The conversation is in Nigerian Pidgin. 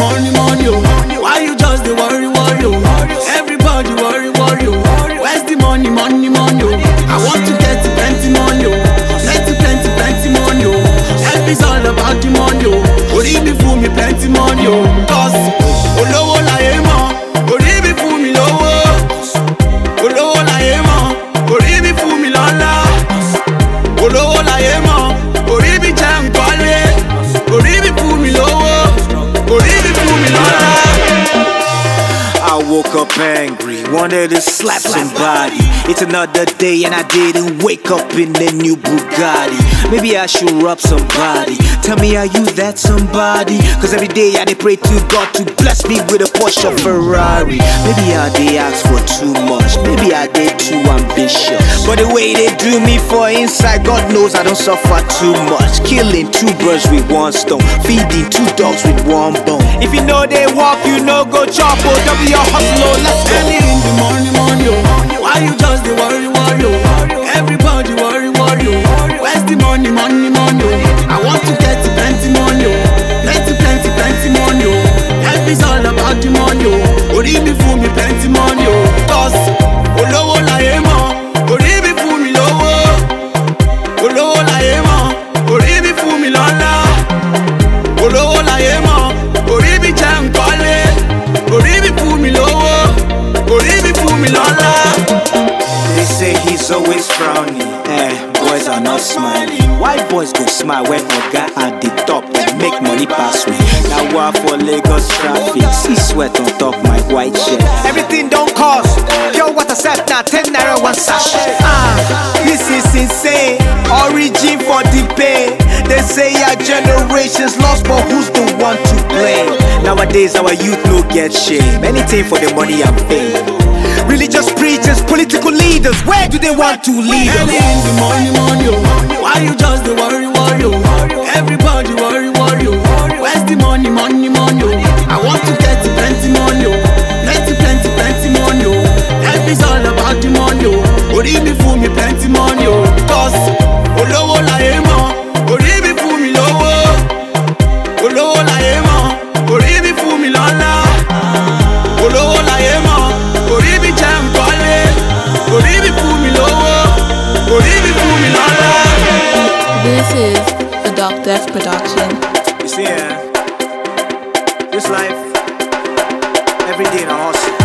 money, money, oh. Why you just the worry, worry, oh? Everybody worry, worry, oh. Where's the money, money, money, oh? I want to get plenty money, oh. Plenty, plenty, plenty money, oh. Life is all about the money, oh. Ori mi fún mi plenty money, oh. Cause olówó láyé mọ́, orí mi fún mi lówó. Olówó láyé mọ́, orí mi fún mi lọ́lá. Olówó láyé mọ́, orí mi jẹ́ nkọ́lé. Orí mi fún mi lówó, orí mi fún mi lọ́lá. I woke up angry, wanted to slap somebody. It's another day and I didn't wake up in the new Bugatti. Maybe I should rub somebody. Tell me, are you that somebody? Cause every day I dey pray to God to bless me with a Porsche Ferrari. Maybe I dey ask for too much, maybe I dey too ambitious. But the way they do me for inside, God knows I don't suffer too much. Killing 2 birds with 1 stone, feeding 2 dogs with 1 bone. If you know they walk, you know go chop. W your hustle, let's go. Early in the morning, money, oh. Why you just the worry, worry, oh? Everybody worry, worry, oh. Where's the money, money, money, oh? I want to get plenty money, oh. Plenty, plenty, plenty money, oh. Life is all about the money, oh. Ori mi fún mi plenty money, oh. Cause olówó láyé mọ́, orí mi fún mi lówó. Olówó láyé mọ́, orí mi fún mi lọ́lá. Olówó láyé mọ́, orí mi jẹ́ nkọ́lé. Orí mi fún mi lówó, orí mi fún mi lọ́lá. They say he's always frowning, boys are not smiling. Why boys go smile when Oga at the top and make money pass me? Now war for Lagos traffic, see sweat on top my white shirt. Everything don't cost, yo what I said now 10 naira 1 sachet. This is insane, origin for the pain. They say our generation's lost, but who's the one to blame? Nowadays our youth no get shame, anything for the money and fame. Religious preachers, political leaders, where do they want to lead us? Early in the morning, money, oh. Why you just the worry, worry, oh? Everybody worry, worry, oh. Where's the money, money, money, oh? I want to get plenty money, oh. Plenty, plenty, plenty money, oh. Life is all about the money, oh. Ori mi fún mi plenty money, oh. Cause olówó láyé mọ́, orí mi fún mi lówó. Olówó láyé mọ́, orí mi fún mi lọ́lá. Olówó láyé mọ́, orí mi jẹ́ nkọ́lé. Orí mi fún mi lówó, orí mi fún mi lọ́lá. This is a Dr. F production. You see, this life, every day in a hustle.